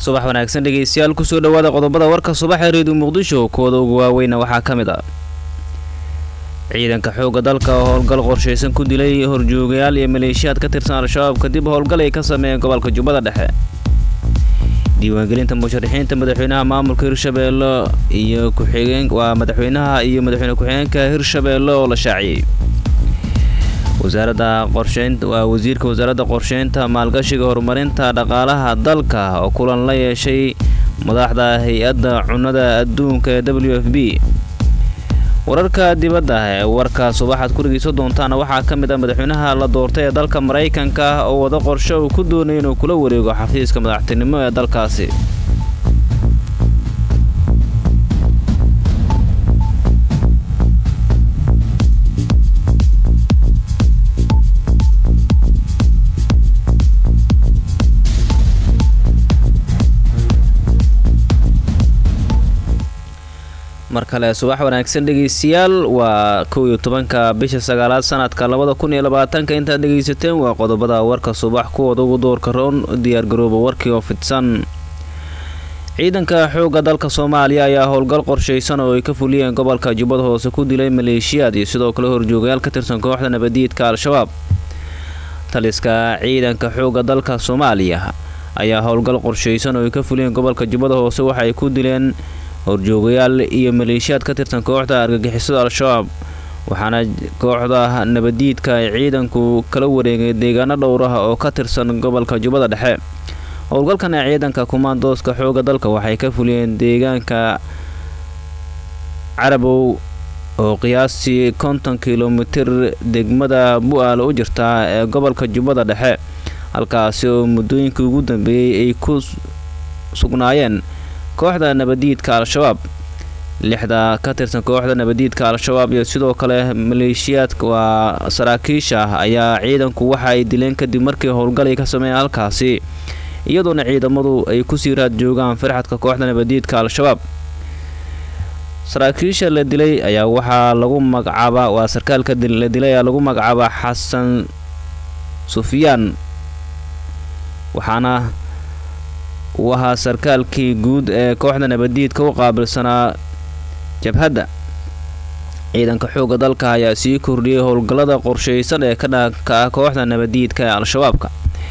subax wanaagsan dhageystayaal ku soo dhawaada qodobada warka subax ee Radio Muqdisho kooda ugu waaweyn waxa kamid ah ciidanka xoogga dalka oo howlgal qorsheysan ku dilay horjoogayaal iyo maleeshiyaad ka tirsan al-shabaab kadib howlgal ay ka sameeyeen gobolka Jubbada Dhexe diiwaangelinta musharaxiinta madaxweynaha maamulka Hirshabeelle iyo ku-xigeenka madaxweynaha iyo madaxweyne ku-xigeenka Hirshabeelle oo la shaaciyay wasiirka wasaaradda qorsheynta maalgashiga horumarinta dhaqaalaha dalka oo kulan la yeeshay madaxda hay'adda cunnada adduunka ee WFP wararka dibadda ee warka subaxaad ku dhageysan doontaan waxaa kamid ah madaxweynaha la doortay ee dalka Mareykanka oo wada qorshe uu ku doonayo inuu kula wareego xafiiska madaxtinimo ee dalkaasi markale subax wanaagsan dhageystayaal waa 11ka bisha 9aad sanadka 2020 inta dhageysateen waa qodobada warka subax kuwada ugu doorka roon diyaar garooba warkii oo fidsan ciidanka xoogga dalka Soomaaliya ayaa howlgal qorsheysan oo ay ka fuliyeen gobolka Jubbada Hoose ku dilay maleeshiyaad iyo sidoo kale horjoogayaal ka tirsan kooxda nabadiidka al-shabaab taliska ciidanka xoogga dalka Soomaaliya ayaa howlgal qorsheysan oo ay ka fuliyeen gobolka Jubbada Hoose waxa ay ku dileen horjoogayaal iyo maleeshiyaad ka tirsan kooxda argagixisada al-shabaab waxaana kooxda nabadiidka ay ciidanku kala wareegay deegaano dhowr ah oo ka tirsan gobolka Jubbada Dhexe howlgalkan ciidanka kumaandooska xoogga dalka waxay ka fuliyeen deegaanka Carabow oo qiyaastii 50 kiiloomitir degmada Bu'aal u jirta ee gobolka Jubbada Dhexe halkaas oo muddooyinkii ugu dambeeyay ay ku sugnaayeen kooxda nabadiidka al-shabaab lixda ka tirsan kooxda nabadiidka al-shabaab iyo sidoo kale maleeshiyaadka waa saraakiisha ayaa ciidanku waxa ay dileen kadib markii howlgal ay ka sameeyeen halkaasi iyadoona ciidamadu ay ku sii raad joogaan farxadka kooxda nabadiidka al-shabaab saraakiisha la dilay ayaa waxa lagu magacaabaa waa sarkaalka la dilay ayaa lagu magacaabaa Xasan Sufyaan waxaana waxa sarkaalkii guud ee kooxda nabadiidka u qaabilsanaa jabhadda ciidanka xoogga dalka ayaa sii kordhiyay howlgallada qorsheysan ee ka dhanka ah kooxda nabadiidka ee al-shabaabka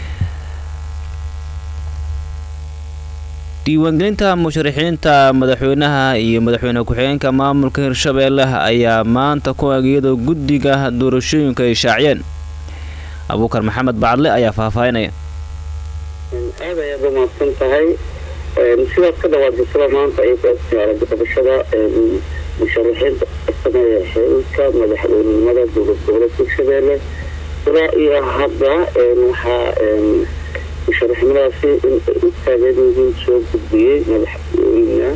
diiwaangelinta musharaxiinta madaxweynaha iyo madaxweyne ku-xigeenka maamulka Hirshabeelle ayaa maanta ku agiyada guddiga doorashooyinka ay shaaciyeen Abuukar Maxamed Bacadle ayaa faahfaahinaya aad ayaad u mahadsan tahay sidaas ka dhawaajisada maanta ay ku agtiyaaran qabashada musharaxiinta sameeya xilka madaxweynenimada dowladda Hirshabeelle ilaa iyo hadda waxaa musharaxiintaasi in ay taageerayeen soo gudbiyay madaxweynaha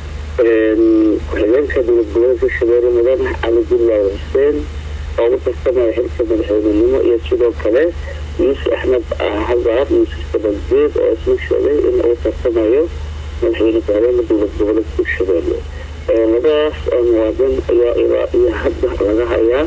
ku-xigeenka dowladda Hirshabeelle madaxweyne Cali Abdullaahi Xuseen oo u tartamaya xilka madaxweynenimo iyo sidoo kale يوسف أحمد حضر يوسف تبديد اسمه إن أو تسميه من حين تعلم دولة الشباب. مدرس المواطن يحدث لها يا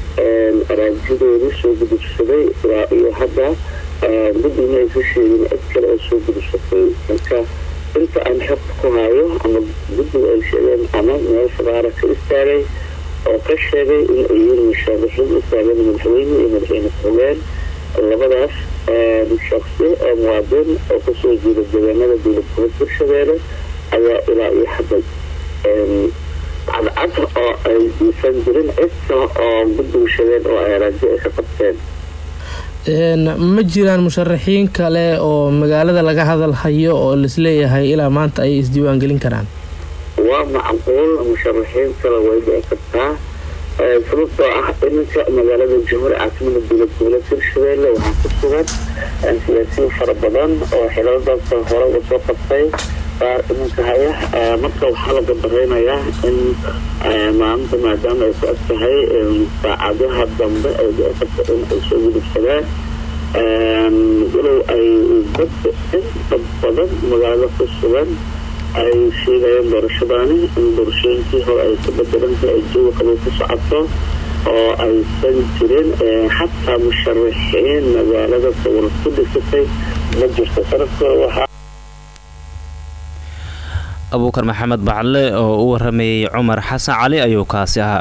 راجل يسوق بالشباب يحدث بدي ما يفشي من أكثر يسوق بالشباب. أنت أن حقها يا أما بدي الشباب أما ما يصبرك إستاري أو كشباب إن أيون مشابهين إستاري من حين الفلان labadaas shakhsi oo muwaadin oo ku soo jeeda deegaanada dowladda Hirshabeelle ayaa ilaa iyo hadda cadcad oo ay isan jirin cid oo guddiga shabeelle oo ay rajo ka qabteen ma jiraan musharaxiin kale oo magaalada laga hadal hayo oo la isleeyahay ilaa maanta ay isdiiwaan gelin karaan waa macquul musharaxiin kale way dhici kartaa sababtoo ah iminka magaalada Jowhar caasimada dowladda Hirshabeelle waxaa ku sugan siyaasiyiin fara badan oo xilaladaas hore uga soo qabtay iminka haya marka waxaa laga bareynayaa in maanta maadaama ay ku adtahay saacadaha dambe ay dhici in ay soo gudubsadaan walow ay dadka inta badan magaalada ku sugan ay sheegayaan doorashadaani in doorashooyinkii hore ay ka bedelantahay ay jawi qabow ku socoto oo aysan jirin xataa musharaxiin magaalada sawir ku dhisatay ma jirto sanadkooda waxaa abuukar maxamed bacale oo u waramayay cumar xasan cali ayuu kaasi ahaa.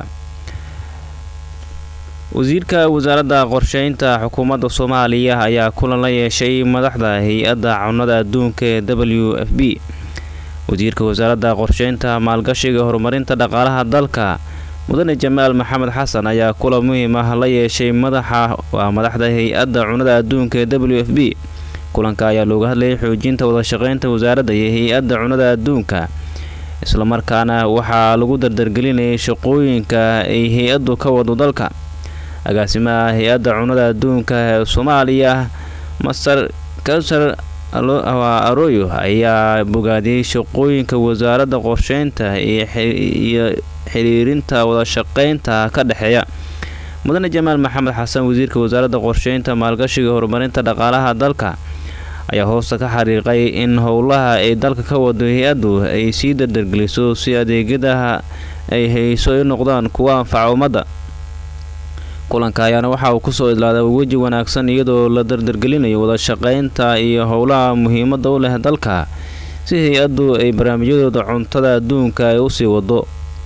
wasiirka wasaaradda qorsheynta xukuumadda Soomaaliya ayaa kulan la yeeshay madaxda hay'adda cunnada adduunka ee WFP. wasiirka wasaaradda qorsheynta maalgashiga horumarinta dhaqaalaha dalka mudane Jamaal Maxamed Xasan ayaa kulan muhiim ah la yeeshay madaxda hay'adda cunnada adduunka ee WFP. kulanka ayaa looga hadlayay xoojinta wada shaqeynta wasaaradda iyo hay'adda cunnada adduunka, isla markaana waxaa lagu dardargelinayay shaqooyinka ay hay'addu ka wado dalka. agaasimaha hay'adda cunnada adduunka ee Soomaaliya Master Kausar Arroyo ayaa bogaadiyay shaqooyinka wasaaradda qorsheynta iyo xiriirinta wada shaqeynta ka dhaxeeya. mudane Jamaal Maxamed Xasan wasiirka wasaaradda qorsheynta maalgashiga horumarinta dhaqaalaha dalka ayaa hoosta ka xariiqay in howlaha ay dalka ka wado hay'addu ay sii dardargeliso si adeegyada ay hayso ay noqdaan kuwa anfaca ummadda. kulanka ayaana waxa uu kusoo idlaaday weji wanaagsan iyadoo la dardargelinayo wada shaqeynta iyo howlaha muhiimadda u leh dalka si hay'addu ay barnaamijyadooda cuntada adduunka ay u sii wado.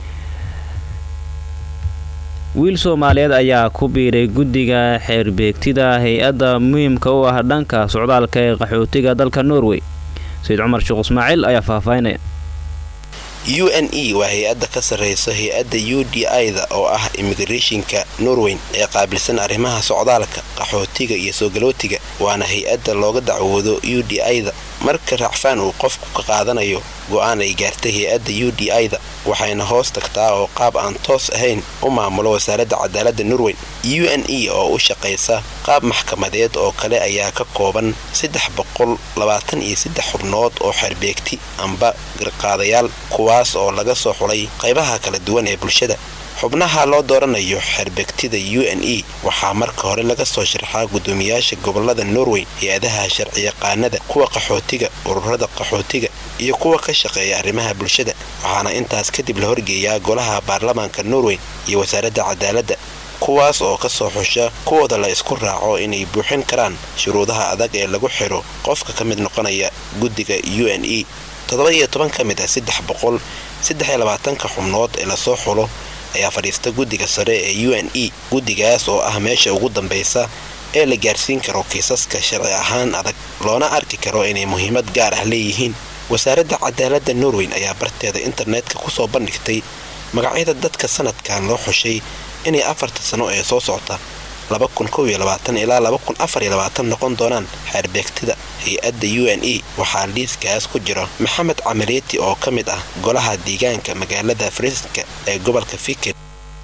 wiil Soomaaliyeed ayaa ku biiray guddiga xeerbeegtida hay'adda muhiimka u ah dhanka socdaalka ee qaxootiga dalka Norway. Said Cumar Sheekh Ismaaciil ayaa faafaynaya. UNE waa hay-adda ka sarreysa hay-adda UDI-da oo ah immigrationka Norway ee qaabilsan arrimaha socdaalka, qaxootiga iyo soo galootiga, waana hay-adda looga dacwoodo UDI-da marka racfaan uu qofku ka qaadanayo go'aan ay gaartay hay-adda UDI-da, waxayna hoos tagtaa oo qaab aan toos ahayn u maamulo wasaaradda cadaaladda Norway. UNE oo u shaqeysa qaab maxkamadeed oo kale ayaa ka kooban 323 xubnood oo xeerbeegti amba garqaadayaal, kuwaas oo laga soo xulay qaybaha kala duwan ee bulshada. xubnaha loo dooranayo xeerbeegtida UNE waxaa marka hore laga soo sharxaa gudoomiyaasha gobolada Norway, hay-adaha sharci yaqaanada, kuwa qaxootiga, ururada qaxootiga iyo kuwa ka shaqeeya arrimaha bulshada, waxaana intaas kadib la horgeeyaa golaha baarlamaanka Norway iyo wasaaradda cadaaladda, kuwaas oo ka soo xusha kuwooda la isku raaco inay buuxin karaan shuruudaha adag ee lagu xiro qofka ka mid noqonaya guddiga UNE. 17 ka mid ah 323 xubnood ee la soo xulo ayaa fadhiista guddiga sare ee UNE. guddigaas oo ah meesha ugu dambaysa ee la gaarsiin karo kiisaska sharci ahaan adag, loona arki karo inay muhiimad gaar ah leeyihiin. wasaaradda cadaaladda Norway ayaa barteeda internetka kusoo bandhigtay magacyada dadka sanadkan loo xushay inay 4 sano ee soo socota 2021 ilaa 2024 noqon doonaan xeerbeegtida hay-adda UNE. waxaa liiskaas ku jira Maxamed Camaleeti oo ka mid ah golaha deegaanka magaalada Friska ee gobolka Fikir.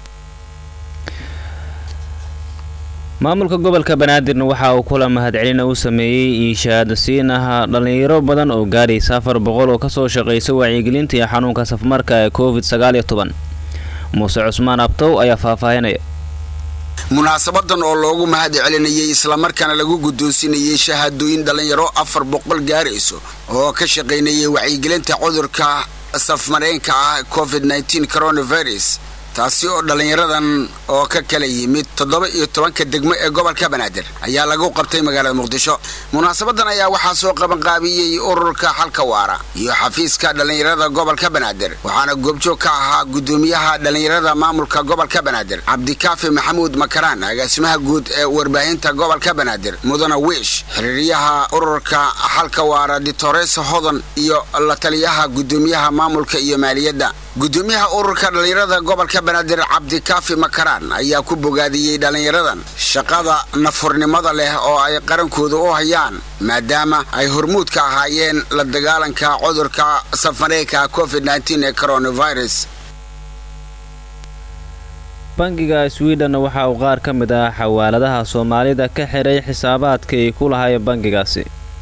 maamulka gobolka Banaadir waxa uu kula mahadcelin u sameeyay shahaadasiinaha dhalinyaro badan oo gaaraysa 400 oo ka soo shaqeysay wacyigelinta xanuunka safmarka ee COVID-19. Muuse Cusmaan Abtow ayaa faafaynaya. munaasabadan oo loogu mahad celinayay isla markaana lagu guddoonsinayay shahaadooyin dhalinyaro 400 gaarayso oo ka shaqeynayay wacyigelinta cudurka safmareenka ah COVID-19 coronavirus, taasi oo dhalinyaradan oo ka kala yimid 17 degmo ee gobolka Banaadir ayaa lagu qabtay magaalada Muqdisho. munaasabadan ayaa waxaa soo qaban qaabiyay ururka Xalka Waara iyo xafiiska dhalinyarada gobolka Banaadir, waxaana goobjoog ka ahaa gudoomiyaha dhalinyarada maamulka gobolka Banaadir Cabdikaafi Maxamuud Makaraan, agaasimaha guud ee warbaahinta gobolka Banaadir Mudana Wish, xiriiriyaha ururka Xalka Waara Dictoresa Hodan iyo la taliyaha gudoomiyaha maamulka iyo maaliyadda. gudoomiyaha ururka dhalinyarada gobolka Banaadir Cabdikaafi Makaraan ayaa ku bogaadiyay dhalinyaradan shaqada nafurnimada leh oo ay qarankooda u hayaan maadaama ay hormuud ka ahaayeen la dagaalanka cudurka safmareenka COVID-19 ee coronavirus. bangiga Sweden waxa uu qaar ka mid ah xawaaladaha Soomaalida ka xiray xisaabaadka ay ku lahaayeen bangigaasi.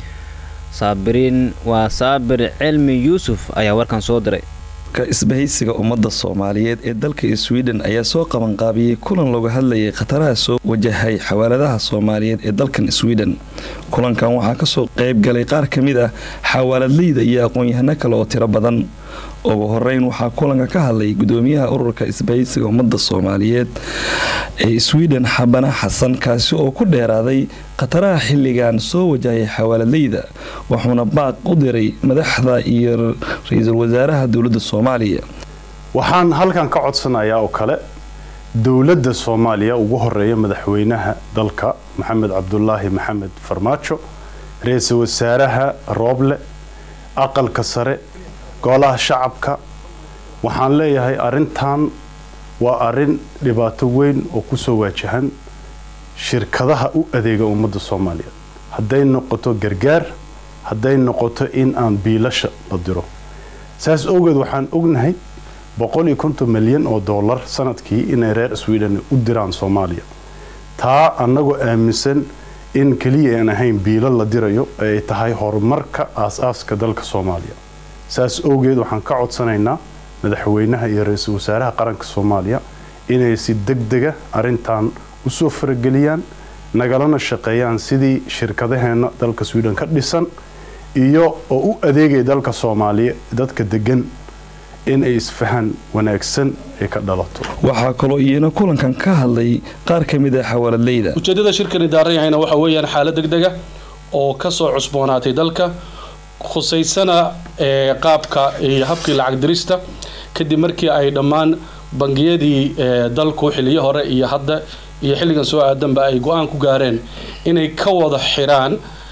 Saabir Cilmi Yuusuf ayaa warkan soo diray. isbahaysiga ummadda Soomaaliyeed ee dalka Sweden ayaa soo qaban qaabiyay kulan looga hadlayay khataraha soo wajahay xawaaladaha Soomaaliyeed ee dalkan Sweden. kulankan waxaa ka soo qayb galay qaar ka mid ah xawaaladleyda iyo aqoon-yahano kale oo tiro badan. ugu horeyn waxaa kulanka ka hadlay gudoomiyaha ururka isbahaysiga ummadda soomaaliyeed ee Sweden Xabana Xasan kaasi oo ku dheeraaday qataraha xilligan soo wajahaya xawaaladleyda wuxuuna baaq u diray madaxda iyo ra'iisul wasaaraha dowladda Soomaaliya. waxaan halkan ka codsanayaa oo kale dowladda Soomaaliya ugu horeeya madaxweynaha dalka Maxamed Cabdullaahi Maxamed Farmaajo ra'iisul wasaaraha Rooble aqalka sare golaha shacabka waxaan leeyahay arintan waa arin dhibaato weyn oo ku soo waajahan shirkadaha u adeega ummadda Soomaaliya haday noqoto gargaar haday noqoto in aan biilasha la diro saas ogeed waxaan ognahay 150 milyan oo dollar sanadkii inay reer Sweden u diraan Soomaaliya taa anagoo aaminsan in kaliya aan ahayn biilal la dirayo ay tahay horumarka aasaaska dalka Soomaaliya saas ogeed waxaan ka codsanaynaa madaxweynaha iyo ra'iisul wasaaraha qaranka Soomaaliya inay si degdeg ah arintan u soo farageliyaan nagalana shaqeeyaan sidii shirkadaheena dalka Sweden ka dhisan iyo oo u adeegay dalka Soomaaliya dadka degan in ay isfahan wanaagsan ay ka dhalato. waxaa kaloo iyana kulankan ka hadlay qaar ka mid ah xawaaladleyda. ujeedada shirkani daarayahayna waxa weeyaan xaalad degdeg ah oo ka soo cusboonaatay dalka khuseysana qaabka iyo habkii lacag dirista kadib markii ay dhammaan bangiyadii dalku xilliyo hore iyo hadda iyo xilligan soo aadanba ay go'aan ku gaareen inay ka wada xiraan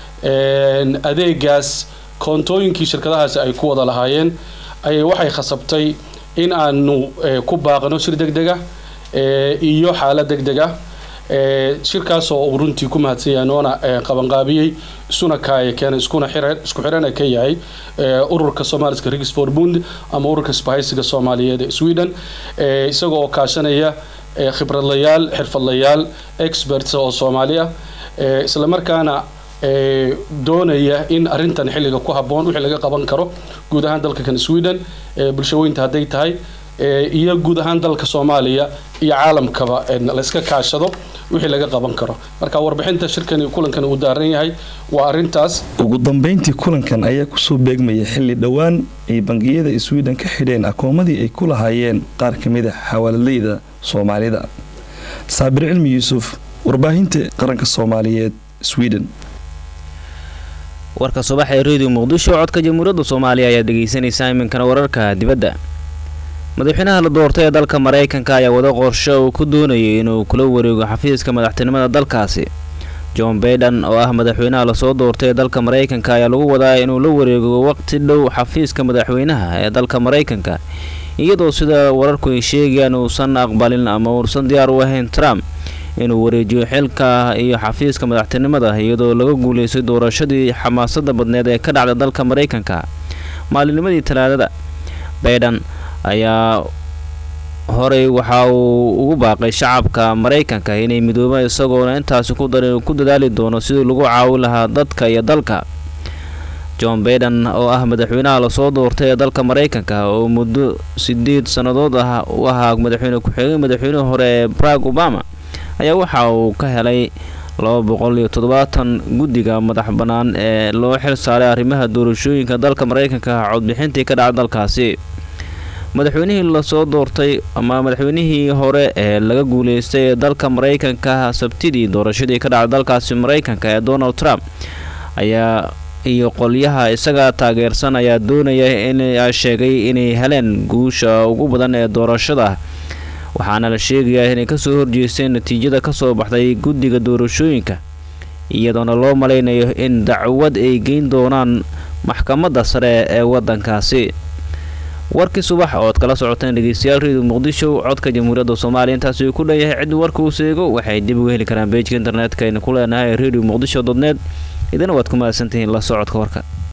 adeegaas koontooyinkii shirkadahaasi ay ku wada lahaayeen ay waxay khasabtay in aanu ku baaqno shir degdeg ah iyo xaalad degdeg ah shirkaas oo runtii ku mahadsan yahay noona qabanqaabiyay isuna keenay isku xiran ka yahay ururka Soomaaliska Riksförbund ama ururka isbahaysiga Soomaaliyeed ee Sweden isagoo oo kaashanaya khibradlayaal xirfadlayaal experts oo Soomaaliya isla markaana doonaya in arintan xilliga ku haboon wixii laga qaban karo guud ahaan dalka kan Sweden bulshooyinta haday tahay iyo guud ahaan dalka Soomaaliya iyo caalamkaba la iska kaashado wixii laga qaban karo marka warbixinta shirkani kulankan uu daaran yahay waa arintaas. ugu dambeyntii kulankan ayaa ku soo beegmaya xilli dhawaan ay bangiyada Sweden ka xidheen akoomadii ay ku lahaayeen qaar ka mid ah xawaaladleyda Soomaalida. Saabir Cilmi Yuusuf, warbaahinta qaranka Soomaaliyeed, Sweden. warka subax ee Radio Muqdisho codka Jamhuuriyadda Soomaaliya ayaa dhageysanaysaa iminkana wararka dibadda. madaxweynaha la doortay ee dalka Mareykanka ayaa wada qorshe uu ku doonayay inuu kula wareego xafiiska madaxtinimada dalkaasi. John Biden oo ah madaxweynaha la soo doortay ee dalka Mareykanka ayaa lagu wadaa inuu la wareego waqti dhow xafiiska madaxweynaha ee dalka Mareykanka iyadoo sida wararku ay sheegayaan uusan aqbalin ama uusan diyaar u ahayn Trump inuu wareejiyo xilka iyo xafiiska madaxtinimada iyadoo laga guuleystay doorashadii xamaasadda badneed ee ka dhacday dalka Mareykanka maalinimadii Talaadada. Biden ayaa horey waxa uu ugu baaqay shacabka Mareykanka inay midoobaan isagoo intaas ku dadaali doono sidii lagu caawin lahaa dadka iyo dalka. John Biden oo ah madaxweynaha la soo doortay ee dalka Mareykanka oo muddo 8 sanadood ah u ahaa madaxweynaha hore Barack Obama ayaa waxa uu ka helay 270 guddiga madax banaan ee loo xil saaray arrimaha doorashooyinka dalka Mareykanka codbixintii ka dhacday dalkaasi. madaxweynihii la soo doortay ama madaxweynihii hore ee laga guuleystay ee dalka Mareykanka Sabtidii doorashadii ka dhacday dalkaasi Mareykanka ee Donald Trump ayaa iyo qolyaha isaga taageersan ayaa doonaya in ay sheegay inay heleen guusha ugu badan ee doorashada waxaana la sheegayaa inay ka soo horjeesteen natiijada ka soo baxday guddiga doorashooyinka iyadoona loo maleynayo in dacwad ay geyn doonaan maxkamadda sare ee wadankaasi. warkii subax oo kala socoteen dhageystayaal Radio Muqdisho codka Jamhuuriyadda Soomaaliya intaas uu ku leeyahay cid warka uu seego waxay dib u heli karaan page internetka ee ku leenahay radiomuqdisho.net idina waad ku mahadsantihiin la socodka warka.